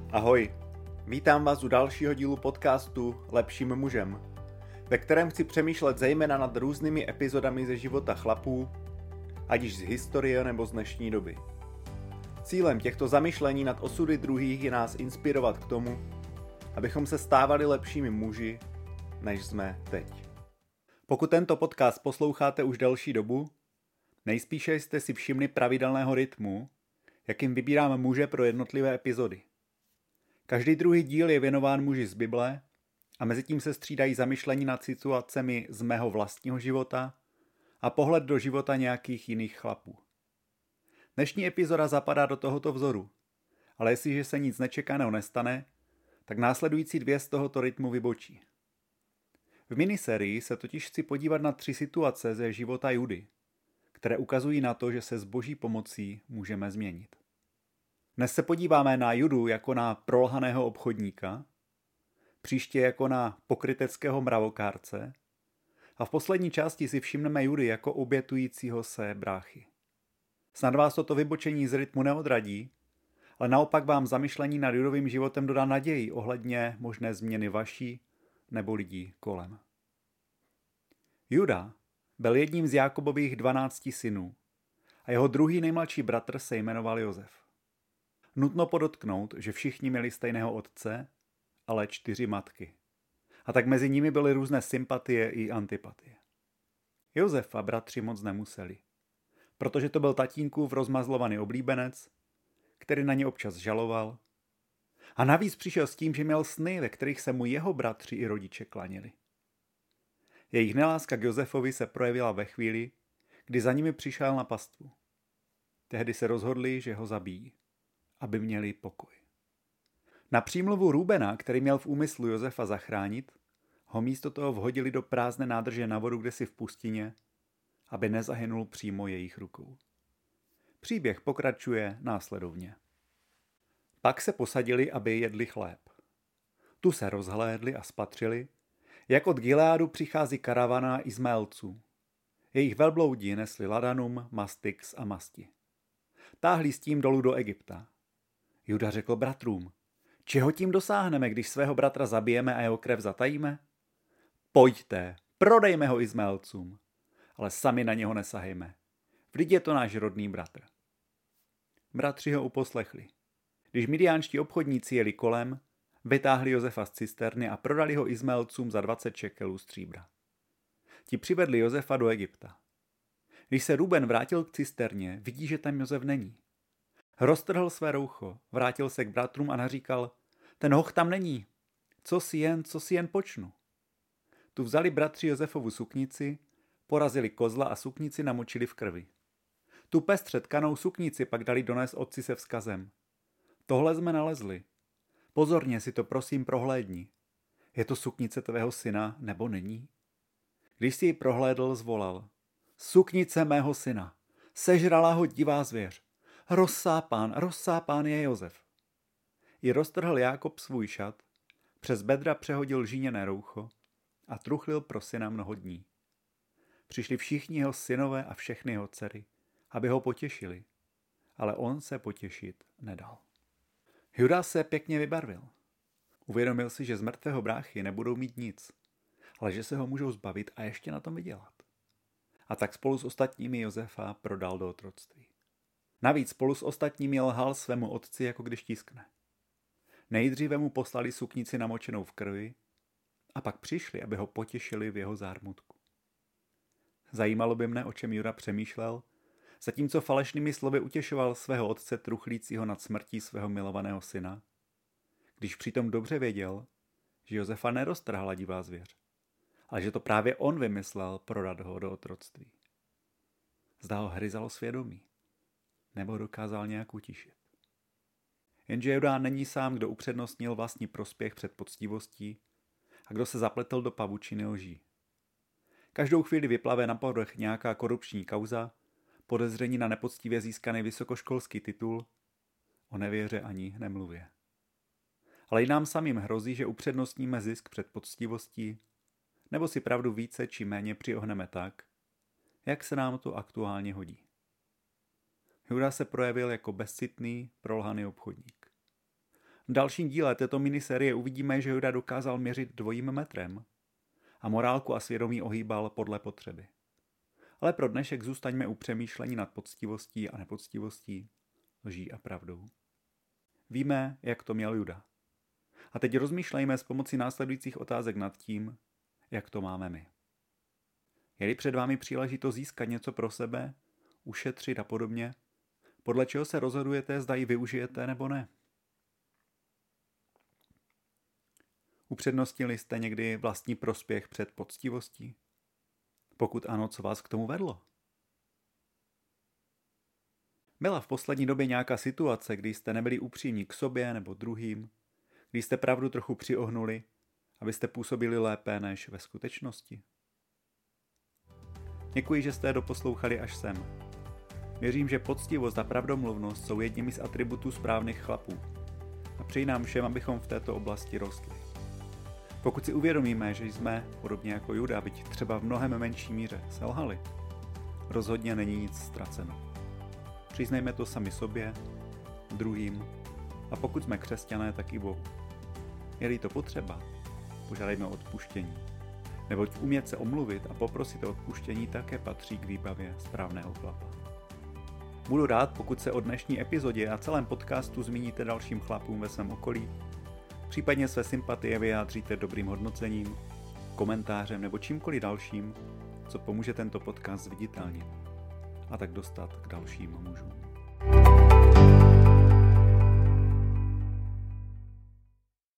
Ahoj, vítám vás u dalšího dílu podcastu Lepším mužem, ve kterém chci přemýšlet zejména nad různými epizodami ze života chlapů, ať již z historie nebo z dnešní doby. Cílem těchto zamyšlení nad osudy druhých je nás inspirovat k tomu, abychom se stávali lepšími muži, než jsme teď. Pokud tento podcast posloucháte už delší dobu, nejspíše jste si všimli pravidelného rytmu, jakým vybírám muže pro jednotlivé epizody. Každý druhý díl je věnován muži z Bible a mezi tím se střídají zamyšlení nad situacemi z mého vlastního života a pohled do života nějakých jiných chlapů. Dnešní epizoda zapadá do tohoto vzoru, ale jestliže se nic nečekaného nestane, tak následující dvě z tohoto rytmu vybočí. V minisérii se totiž chci podívat na 3 situace ze života Judy, které ukazují na to, že se s Boží pomocí můžeme změnit. Dnes se podíváme na Judu jako na prolhaného obchodníka, příště jako na pokryteckého mravokárce a v poslední části si všimneme Judy jako obětujícího se bráchy. Snad vás toto vybočení z rytmu neodradí, ale naopak vám zamyšlení nad Judovým životem dodá naději ohledně možné změny vaší nebo lidí kolem. Juda byl jedním z Jákobových 12 synů a jeho druhý nejmladší bratr se jmenoval Josef. Nutno podotknout, že všichni měli stejného otce, ale 4 matky. A tak mezi nimi byly různé sympatie i antipatie. Josefa bratři moc nemuseli, protože to byl tatínkův rozmazlovaný oblíbenec, který na ně občas žaloval. A navíc přišel s tím, že měl sny, ve kterých se mu jeho bratři i rodiče klanili. Jejich neláska k Josefovi se projevila ve chvíli, kdy za nimi přišel na pastvu. Tehdy se rozhodli, že ho zabijí, aby měli pokoj. Na přímluvu Rubena, který měl v úmyslu Josefa zachránit, ho místo toho vhodili do prázdné nádrže na vodu kdesi v pustině, aby nezahynul přímo jejich rukou. Příběh pokračuje následovně. Pak se posadili, aby jedli chléb. Tu se rozhlédli a spatřili, jak od Gileádu přichází karavana Izmaelců. Jejich velbloudi nesli ladanum, mastix a masti. Táhli s tím dolů do Egypta. Juda řekl bratrům, čeho tím dosáhneme, když svého bratra zabijeme a jeho krev zatajíme? Pojďte, prodejme ho Izmaelcům, ale sami na něho nesahejme. Vždyť je to náš rodný bratr. Bratři ho uposlechli. Když midiánští obchodníci jeli kolem, vytáhli Josefa z cisterny a prodali ho Izmaelcům za 20 šekelů stříbra. Ti přivedli Josefa do Egypta. Když se Ruben vrátil k cisterně, vidí, že tam Josef není. Roztrhl své roucho, vrátil se k bratrům a naříkal, ten hoch tam není, co si jen počnu. Tu vzali bratři Josefovu suknici, porazili kozla a suknici namočili v krvi. Tu pestře tkanou suknici pak dali donést otci se vzkazem. Tohle jsme nalezli. Pozorně si to prosím prohlédni. Je to suknice tvého syna, nebo není? Když si ji prohlédl, zvolal. Suknice mého syna. Sežrala ho divá zvěř. Rozsápán je Josef. I roztrhl Jákob svůj šat, přes bedra přehodil žíněné roucho a truchlil pro syna mnoho dní. Přišli všichni jeho synové a všechny jeho dcery, aby ho potěšili, ale on se potěšit nedal. Juda se pěkně vybarvil. Uvědomil si, že z mrtvého bráchy nebudou mít nic, ale že se ho můžou zbavit a ještě na tom vydělat. A tak spolu s ostatními Josefa prodal do otroctví. Navíc spolu s ostatními lhal svému otci, jako když tiskne. Nejdříve mu poslali suknici namočenou v krvi a pak přišli, aby ho potěšili v jeho zármutku. Zajímalo by mne, o čem Juda přemýšlel, zatímco falešnými slovy utěšoval svého otce truchlícího nad smrtí svého milovaného syna, když přitom dobře věděl, že Josefa neroztrhla divá zvěř, ale že to právě on vymyslel prodat ho do otroctví. Zda ho hryzalo svědomí, nebo dokázal nějak utišit. Jenže Juda není sám, kdo upřednostnil vlastní prospěch před poctivostí a kdo se zapletl do pavučiny lží. Každou chvíli vyplave na povrch nějaká korupční kauza, podezření na nepoctivě získaný vysokoškolský titul, o nevěře ani nemluvě. Ale i nám samým hrozí, že upřednostníme zisk před poctivostí, nebo si pravdu více či méně přiohneme tak, jak se nám to aktuálně hodí. Juda se projevil jako bezcitný, prolhaný obchodník. V dalším díle této minisérie uvidíme, že Juda dokázal měřit dvojím metrem a morálku a svědomí ohýbal podle potřeby. Ale pro dnešek zůstaňme u přemýšlení nad poctivostí a nepoctivostí, lží a pravdou. Víme, jak to měl Juda. A teď rozmýšlejme s pomocí následujících otázek nad tím, jak to máme my. Je-li před vámi příležitost získat něco pro sebe, ušetřit a podobně, podle čeho se rozhodujete, zda ji využijete nebo ne? Upřednostnili jste někdy vlastní prospěch před poctivostí? Pokud ano, co vás k tomu vedlo? Byla v poslední době nějaká situace, kdy jste nebyli upřímní k sobě nebo druhým, kdy jste pravdu trochu přiohnuli, abyste působili lépe než ve skutečnosti? Děkuji, že jste doposlouchali až sem. Věřím, že poctivost a pravdomluvnost jsou jedními z atributů správných chlapů a přeji nám všem, abychom v této oblasti rostli. Pokud si uvědomíme, že jsme, podobně jako Juda, byť třeba v mnohem menší míře, selhali, rozhodně není nic ztraceno. Přiznejme to sami sobě, druhým a pokud jsme křesťané, tak i Bohu. Je-li to potřeba, požádejme o odpuštění. Neboť umět se omluvit a poprosit o odpuštění také patří k výbavě správného chlapa. Budu rád, pokud se o dnešní epizodě a celém podcastu zmíníte dalším chlapům ve svém okolí, případně své sympatie vyjádříte dobrým hodnocením, komentářem nebo čímkoliv dalším, co pomůže tento podcast zviditelnit a tak dostat k dalším mužům.